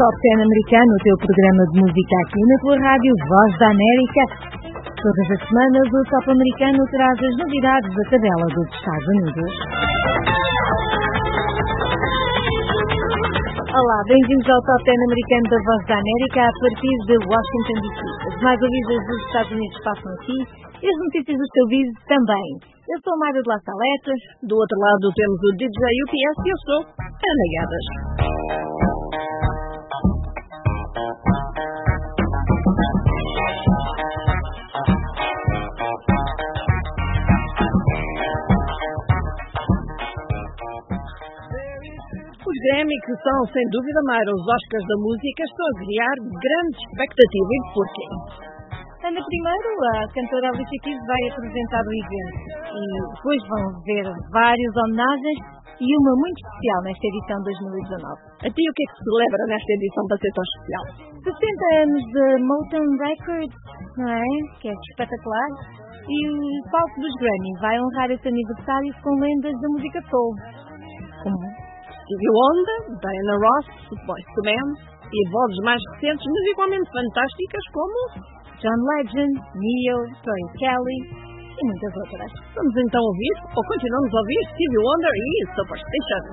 Top 10 americano, o teu programa de música aqui na tua rádio Voz da América. Todas as semanas o Top americano traz as novidades da tabela dos Estados Unidos. Olá, bem-vindos ao Top 10 americano da Voz da América a partir de Washington DC. As mais ouvidas dos Estados Unidos passam aqui e as notícias do seu vídeo também. Eu sou a Mário de Las Aletas. Do outro lado temos o DJ UPS e eu sou Ana Gadas. Os Grammy, que são, sem dúvida, Mayra, os Oscars da música, estão a criar grande expectativa. E porquê? Ana, primeiro, a cantora Alicia Keys vai apresentar o evento e depois vão ver várias homenagens e uma muito especial nesta edição de 2019. A ti, o que é que se celebra nesta edição para ser tão especial? 60 anos de Motown Records, não é? Que é espetacular. E o palco dos Grammy vai honrar esse aniversário com lendas da música soul. Como Stevie Wonder, Diana Ross, Boyz II Men e vozes mais recentes, mas igualmente fantásticas como John Legend, Neo, Tori Kelly e muitas outras. Vamos então ouvir, ou continuamos a ouvir, Stevie Wonder e Superstition.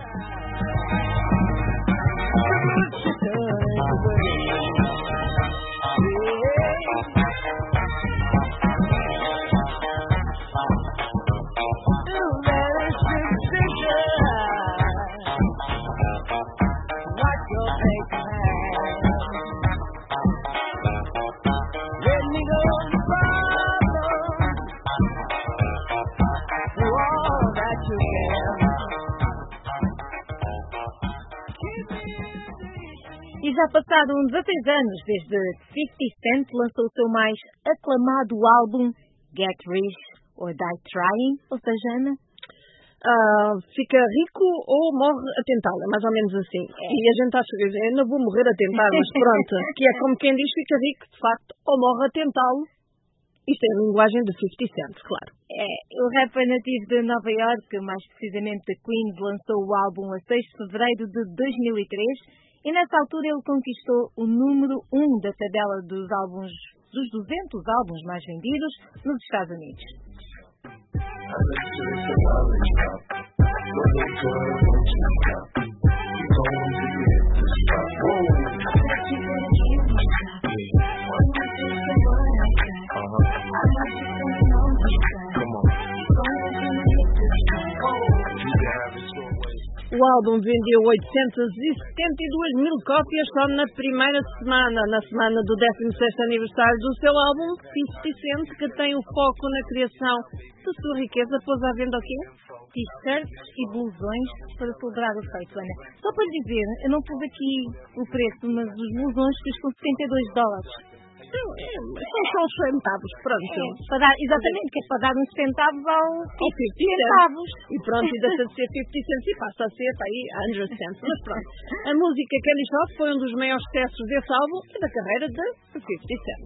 E já passaram 16 anos desde que 50 Cent lançou o seu mais aclamado álbum Get Rich or Die Trying, ou seja, Ana? Fica rico ou morre a tentar, é mais ou menos assim. E a gente acha que eu não vou morrer a tentar, mas pronto, que é como quem diz, fica rico, de facto, ou morre a tentá-lo. Isto é a linguagem de 50 Cent, claro. O rapper nativo de Nova York, mais precisamente de Queens, lançou o álbum a 6 de fevereiro de 2003 e nessa altura ele conquistou o número 1 da tabela dos 200 álbuns mais vendidos nos Estados Unidos. O álbum vendeu 872 mil cópias só na primeira semana, na semana do 16º aniversário do seu álbum, 50 Cent, que tem o foco na criação da sua riqueza, pôs à venda o quê? T-shirts e blusões para celebrar o feito, Ana. Só para dizer, eu não pus aqui o preço, mas os blusões custam $72. São os centavos, pronto. Exatamente, que é para dar uns centavos ao 50 centavos. E pronto, e deixa de ser 50 cents e passa a ser, aí, 100 cents. Mas pronto, a música Candy Shop foi um dos maiores sucessos desse álbum e da carreira de 50 Cent.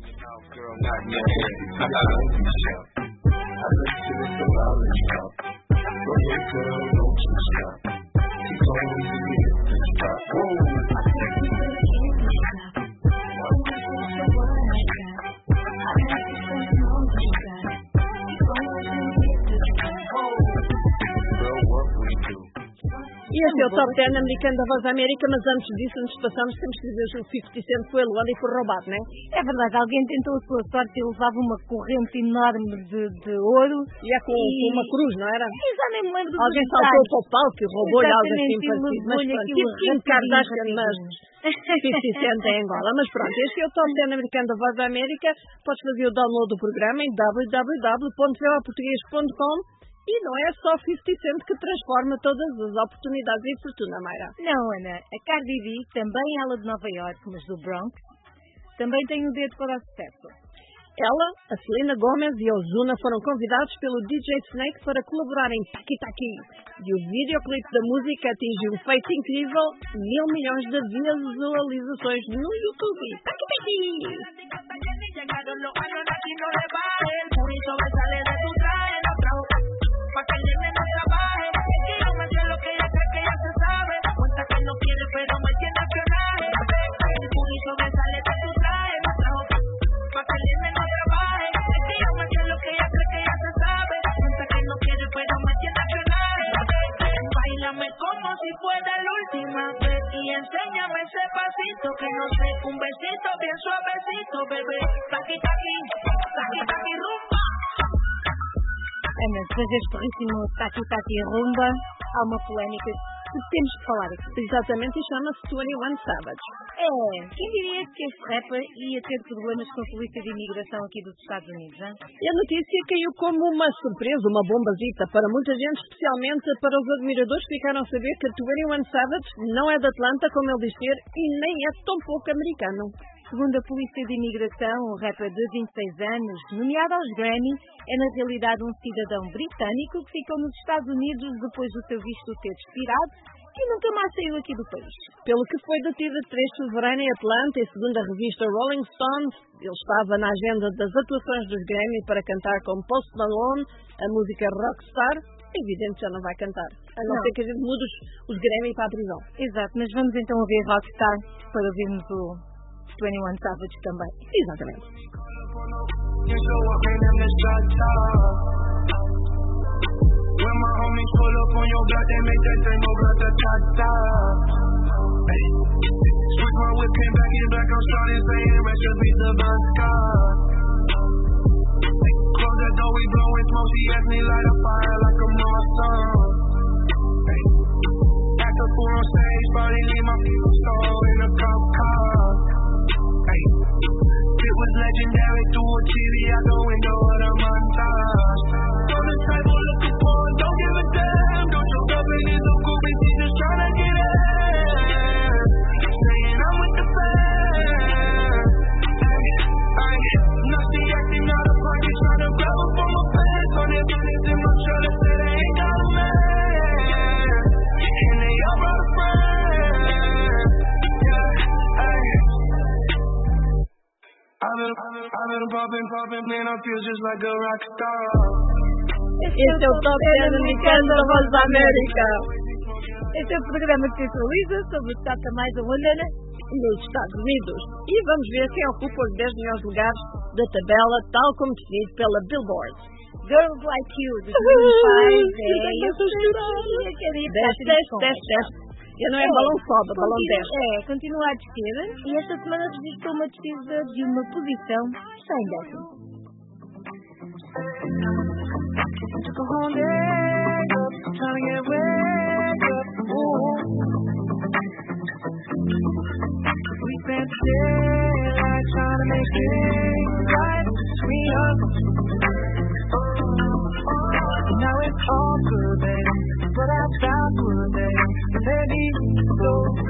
E este é o Top 10 americano da Voz da América, mas antes disso, antes de passarmos, temos que dizer que o 50 Cent foi aluado e foi roubado, não é? É verdade, alguém tentou a sua sorte e levava uma corrente enorme de ouro. E é com uma cruz, não era? Já nem me lembro do alguém saltou para o palco e roubou-lhe algo assim parecido. Mas pronto, tipo Kim Kardashian, mas 50 Cent em Angola. Mas pronto, este é o Top 10 americano da Voz da América. Podes fazer o download do programa em www.voaportugues.com. E não é só 50 Cent que transforma todas as oportunidades em fortuna, Mayra. Não, Ana. A Cardi B, também ela de Nova York, mas do Bronx, também tem um dedo para o sucesso. Ela, a Selena Gomez e a Ozuna foram convidados pelo DJ Snake para colaborar em Taki Taki. E o videoclipe da música atingiu um feito incrível, 1.000 milhões de visualizações no YouTube. Taki Taki! Bésame como si fuera la última vez y enséñame ese pasito que no sé, un besito bien suavecito, bebé. Taqui taqui, taqui taqui rumba. Ana, depois deste ritmo taqui-taqui rumba, há uma polémica que temos de falar aqui. Exatamente, e chama-se 21 Savage. Quem diria que este rapper ia ter problemas com a polícia de imigração aqui dos Estados Unidos, hein? E a notícia caiu como uma surpresa, uma bombazita para muita gente, especialmente para os admiradores que ficaram a saber que 21 Savage não é de Atlanta, como ele diz ser, e nem é tão pouco americano. Segundo a Polícia de Imigração, o rapper de 26 anos, nomeado aos Grammy, é na realidade um cidadão britânico que ficou nos Estados Unidos depois do seu visto ter expirado e nunca mais saiu aqui do país. Pelo que foi detido 3 de fevereiro em Atlanta e segundo a revista Rolling Stone, ele estava na agenda das atuações dos Grammy para cantar com Post Malone a música Rockstar. Evidente já não vai cantar, a não ser que a gente mude os Grammy para a prisão. Exato, mas vamos então ouvir Rockstar para ouvirmos o 21 Savage também. Exatamente. When my homies pull up on your block, they make that thing go grata-ta-ta. Hey, switch my whip, came back in black, I'm starting saying recipes of vodka. Close that door, we blowing smoke, she asked me light a fire like a Marsan. Hey, act a fool on stage, probably leave my soul in a cop car. Hey, it was legendary, through a TV out the window of the montage. On the table looking for, don't give a damn. Don't show up in his own group, she just tryna get in. Saying I'm with the fans. Now she acting out of pocket, tryna grab up on my pants. On their business in my shirt, I said I ain't got a man. And they all brought a friend. I've been popping, man, I feel just like a rock star. Este é o Top 10 americano da Voz da América. Este é o programa que se atualiza sobre o Estado mais aonde, nos Estados Unidos. E vamos ver quem ocupa os 10 melhores lugares da tabela, tal como definido pela Billboard. Girls Like You, de 2005. Desce. E não é balão sobe, é balão desce. Continua a descer e esta semana registrou uma descida de uma posição sem décimo. Took a whole leg up, trying to get wake up. We spent the daylight trying to make things right between us. Now it's all good, baby, but I stopped good, baby. Baby, so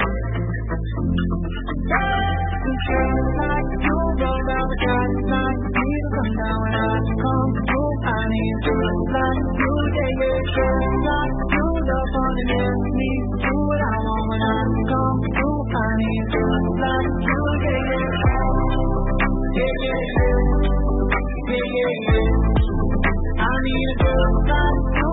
we feel like you roll down the guys like me to come down when I come through. I need you like you, yeah, like you love on the me. Do what I want when I come through. I need you like you, yeah. I need a girl like you,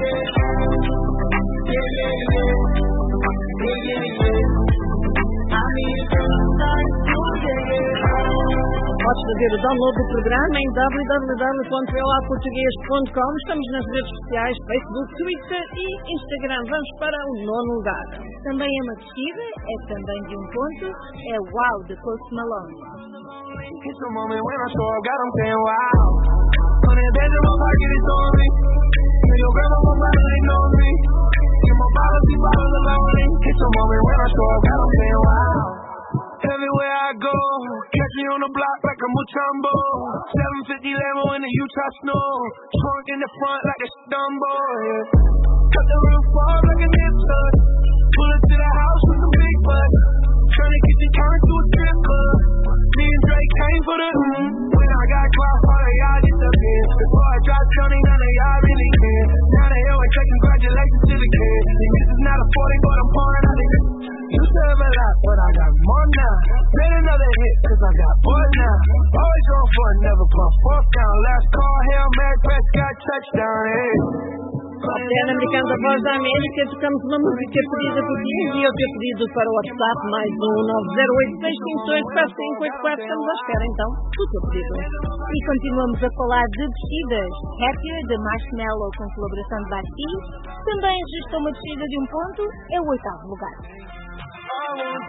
I need a girl like you, Podes fazer o download do programa em www.volaportugues.com. Estamos nas redes sociais, Facebook, Twitter e Instagram. Vamos para o 9º lugar. Também é uma descida, é também de um ponto, é Wow, de Post Malone. It's the moment when I show up, God, I'm saying wow. On that bed in my pocket, it's on me. Tell your grandma my body, they know me. Get my bottles, these bottles alone me. It's the moment when I show up, God, I'm saying wow. Everywhere I go, catch me on the block like a Mutombo. 750 Lambo in the Utah snow. Trunk in the front like a Dumbo, yeah. Cut the roof off like a nip tuck. Pull it to the house with some big butts. Tryna get you turned to a strip club. Me and Drake came for the when I got caught, all of y'all disappeared. Before I dropped Johnny, none of y'all really care. Now they always say congratulations to the kid. And this is not a 40, but I'm pouring out the used to have a lot, but I got more now. Made another hit, cause I got bored now. Always on fun, never pump fourth down. Last call, Hail Mary, Prescott, touchdown, hey. Antena Americana da Voz da América, tocamos uma música pedida por ti e o teu pedido para o WhatsApp, mais um 908-658-4584. Estamos à espera, então, do teu pedido. E continuamos a falar de descidas. Happier, de Marshmello, com colaboração de Basti. Também registrou uma descida de um ponto, é o 8º lugar. I want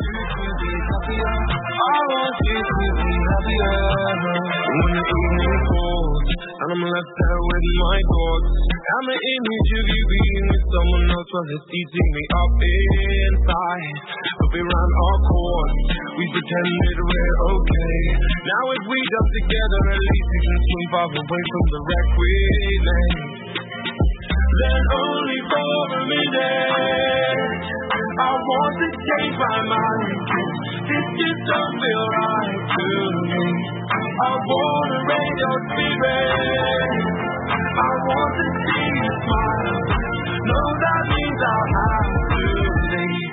you to be happier. When the evening falls and I'm left there with my thoughts, and the image of you being with someone else was eating me up inside. But we ran our course, we pretended we're okay. Now if we jump together, at least we can swim far away from the wreck we made. Then only for a minute I want to change my mind. This just don't feel right to me. I want to raise your spirit. I want to see you smile. No, that means I'll have to leave.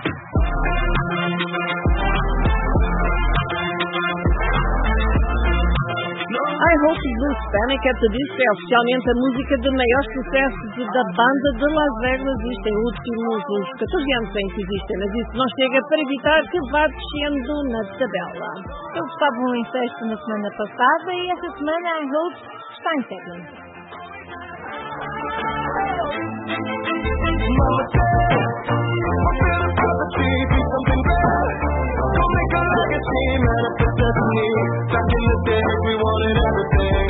I Hope dos Panic at the Disco é oficialmente a música de maior sucesso da banda de Las Vegas. Isto em últimos uns 14 anos em que existem, mas isso não chega para evitar que vá descendo na tabela. Eles estavam em sexto na semana passada e esta semana I Hope está em sétimo. Back in the day we wanted everything.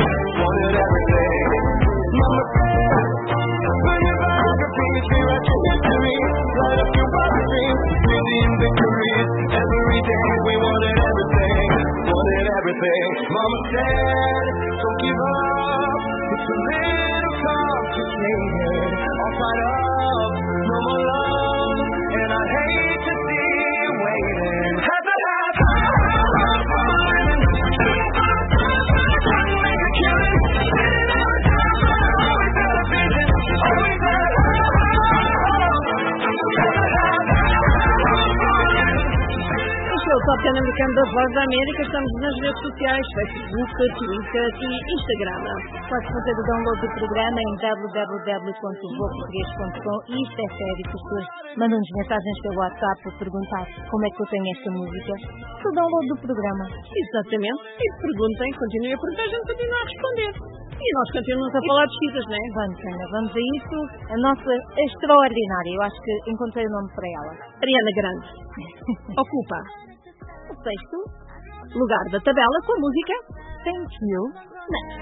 Mama, bring it back, please be right to me. Light up your wildest dreams, dream victories. Every day we wanted everything. Mama said, don't give up. It's a little complicated. I'll fight up, no more love, and I hate to see you waiting. O Top 10 Americano da Voz da América. Estamos nas redes sociais, Facebook, Twitter e Instagram. Pode fazer o download do programa em www.voportugues.com. E isto é sério, que as pessoas mandam-nos mensagens pelo WhatsApp para perguntar como é que eu tenho esta música. O download do programa. Exatamente. E perguntem, continuem a perguntar, a gente continua a responder. E nós continuamos a falar de citas, não é? Vamos, Ana, vamos a isso. A nossa extraordinária, eu acho que encontrei o nome para ela. Ariana Grande ocupa o 6º lugar da tabela com a música Thank You Next.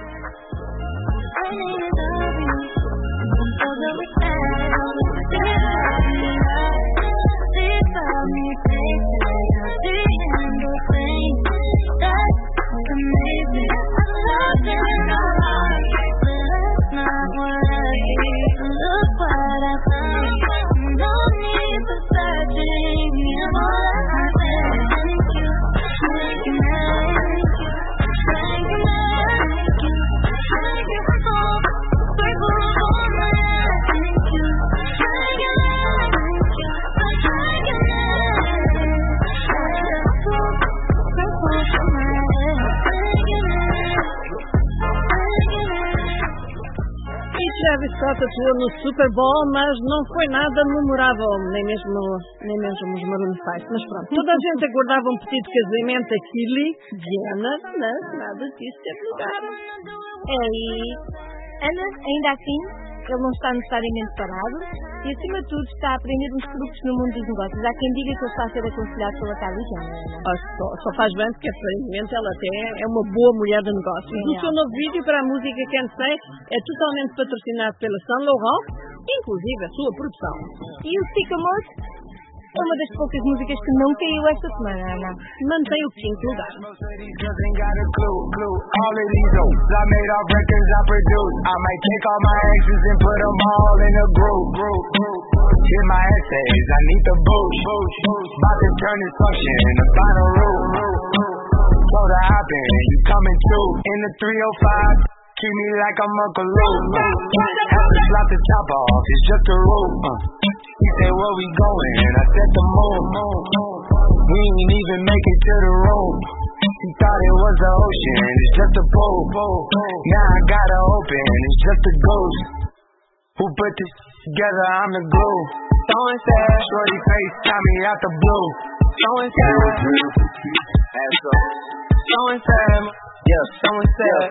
Travis Scott atuou no Super Bowl, mas não foi nada memorável, nem mesmo os Maroon 5. Mas pronto, toda a gente aguardava um pedido de casamento a Kylie Jenner, mas nada disso teve lugar. E Ana, ainda assim, ele não está necessariamente parado e, acima de tudo, está a aprender uns truques no mundo dos negócios. Há quem diga que ele está a ser aconselhado pela Kylie Jenner. Só faz bem, porque aparentemente ela até é uma boa mulher de negócios. O seu novo vídeo para a música Can't Say é totalmente patrocinado pela Saint Laurent, inclusive a sua produção. E o Sycamore é uma das poucas músicas que não caiu esta semana, Ana. Mantém o 5º lugar. All of these I made all records I produce. I might take all my exes and put them all in a group. In my essays, I need the boost. About to turn this function into final route. Told her hop in, you coming too. In the 305, treat me like I'm Uncle Luke. Have to slap the top off, it's just a roof. He said, where we going? And I said the moon. We ain't even make it to the room. He thought it was the ocean, it's just a pool. Now I gotta open, it's just a ghost. Who put this together? I'm the glue. So and said, shorty face got me out the blue. So and said, so and said, yeah, so and said.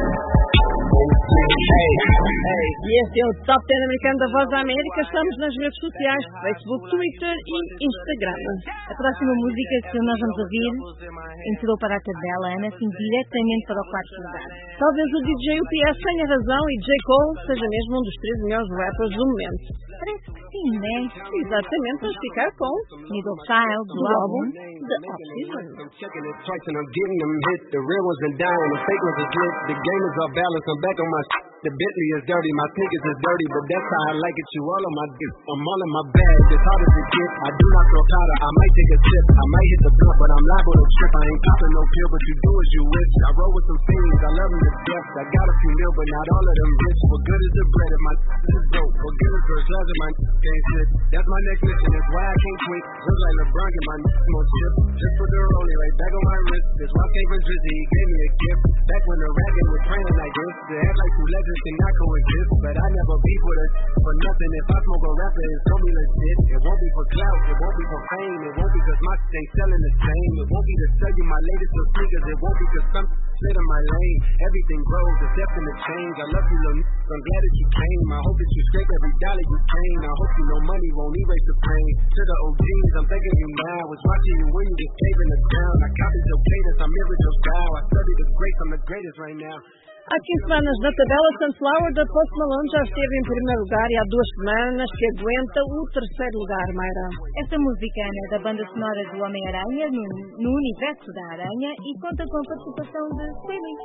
E este é o Top 10 americano da Voz da América. Estamos nas redes sociais, Facebook, Twitter e Instagram. A próxima música que nós vamos ouvir entrou para a tabela, Ana, assim, diretamente para o quarto lugar. Talvez o DJ UPS tenha razão e J. Cole seja mesmo um dos 3 melhores rappers do momento. Parece que sim, né? Exatamente, vamos ficar com Middle Child, do álbum The Off-Season. I'm checking it twice and I'm getting them hit. The real ones are down, the fake ones are lit. The game is off balance, I'm back on my shit. The Bentley is dirty, my sneakers is dirty, but that's how I like it. You all on my dick, I'm all in my bag. It's hard as it gets. I do not throw powder. I might take a sip, I might hit the blunt, but I'm liable to trip. I ain't popping no pill, but you do as you wish. I roll with some fiends, I love them to death. I got a few mil, but not all of them rich. What good is the bread if my is broke? What good is first class if my can't sit? That's my next mission. That's why I can't quit. Look like LeBron, get my more chip. Just put the rollie right back on my wrist. This my favorite Drizzy, he gave me a gift. Back when the rapping was training like this, they act like two legends cannot coexist. But I never beef with it for nothing. If I smoke a rapper, it's gonna be legit. It won't be for clout, it won't be for fame. It won't be cause my shit ain't selling the same. It won't be to sell you my latest of sneakers. It won't be cause some slid in my lane. Everything grows, the depth and the change. I love you, little n***. I'm glad that you came. I hope that you scrape every dollar you came. I hope you know money won't erase the pain. To the OGs, I'm thanking you now. Was watching you when you just caving the ground. I copied your cadence, I mirrored your style. I studied the greats, I'm the greatest right now. Há 15 semanas na tabela, Sunflower da Post Malone já esteve em primeiro lugar e há 2 semanas que aguenta o terceiro lugar, Mayra. Esta música, Ana, é da banda sonora do Homem-Aranha, no universo da Aranha, e conta com a participação de Squealy.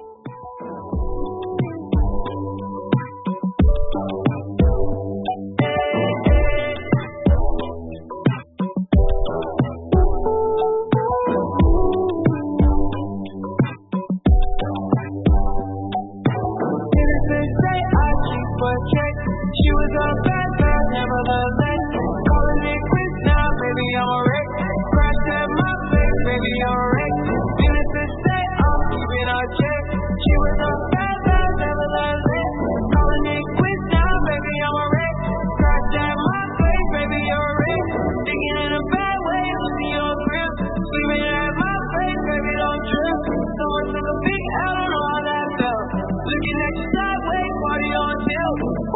She was a bad girl, nevertheless. Calling it quits now, baby, I'm a wreck. Crashed at my face, baby, I'm a wreck. Needless to say, I'm keeping her check. She was a bad girl, nevertheless. Calling it quits now, baby, I'm a wreck. Crashed at my face, baby, I'm a wreck. Thinking in a bad way, losing your grip. Screaming at my face, baby, don't trip. Someone took a big L, I don't know how that felt. Looking at you sideways, party on tilt.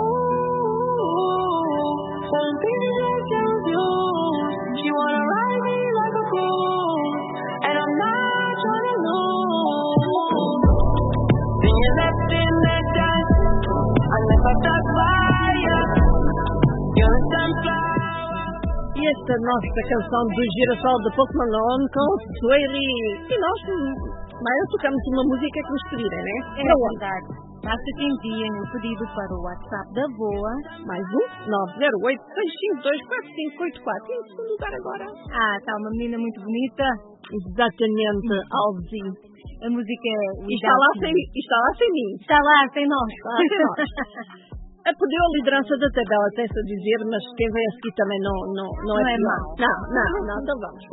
Some people just confused. She wanna ride me like a cruise, and I'm not trying to lose. Then you left in the dust, unless I stuck by you. You're a sunflower. E esta nossa canção do Girassol de Post Malone com Squealy. E nós, Mayra, tocamos uma música que nos pedirem, né? É verdade. Basta que enviem o pedido para o WhatsApp da VOA. Mais 908-652-4584. E em segundo lugar agora. Ah, está uma menina muito bonita. Exatamente, Alzi. A música é... Está lá sem mim. Está lá sem nós. A perdeu a liderança da tabela, tem-se a dizer, mas quem vem a seguir também não é mau. Não, então vamos.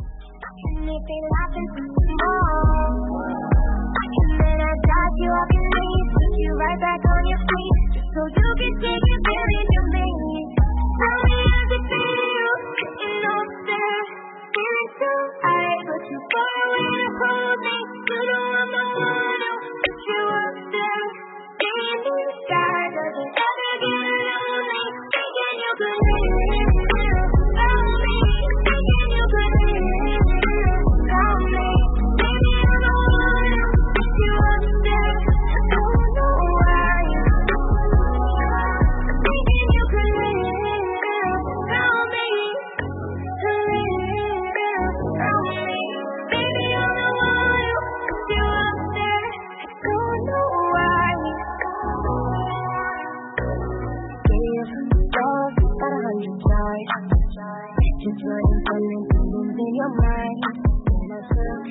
You up and leave, put you right back on your feet, so you can take advantage of me. Tell me how it feels, getting up there, feeling so high, but too far away to hold me. You know I'm the one who put you up there, being in the sky, doesn't ever get lonely, thinking you could live without me, thinking you could live without me. Baby, I'm the one who put you up there. Just running from the demons in your mind. And I took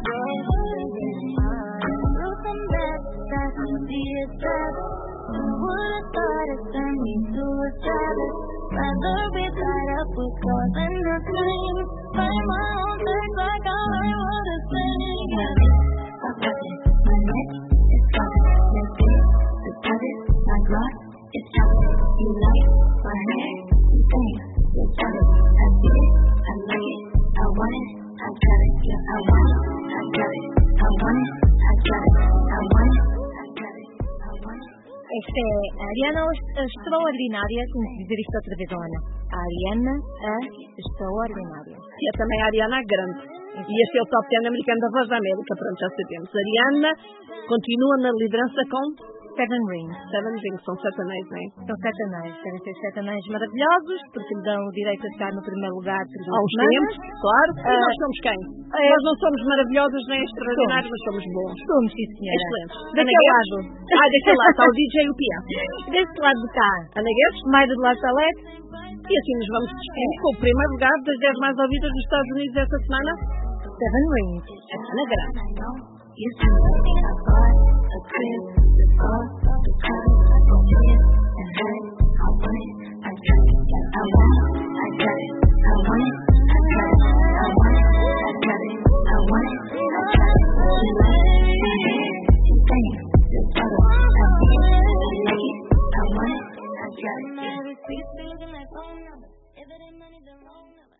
truth and best, that's easy as that. Who would've thought it turned me to a savage? Rather be tied up with cause and the pain. Find my own things like I learned what to sing. I got it, my neck is covered. Let's get the deposit, my gloss is chocolate. You like want it, I got it, yeah, I want it, I got it, I want it, I got it, I want it, I got it, I want it. Esta é a Ariana Extraordinária, tenho que dizer isto outra vez, Ana. A Ariana Extraordinária. E é também a Ariana Grande. E este é o top 10 americano da Voz da América, pronto, já sabemos. A Ariana continua na liderança com 7 Rings. 7 Rings, são 7 anéis, não é? São 7 anéis, devem ser 7 anéis maravilhosos, porque lhe dão o direito a estar no primeiro lugar por 2 semanas. Claro. E nós somos quem? Nós não somos maravilhosos nem extraordinários, mas somos bons. Somos, sim, senhora. Excelentes. Daquele lado. Daquele lado está o DJ e o Pia. Deste lado de cá, Ana Guedes. Maida de La Salete. E assim nos vamos despedir com o primeiro lugar das 10 mais ouvidas dos Estados Unidos esta semana. 7 Rings. Ana Grande. You see me, I bought a crib, the car, the car, I go here and there. I want it, I got it, I want it, I got it, I want it, I got it, I want it, I got it, I want it, I got it. She likes it, she hates it, she thinks it's better. I want it, she like it, I want it, I got it. Every sweet thing in my phone number. If it ain't money, then wrong number.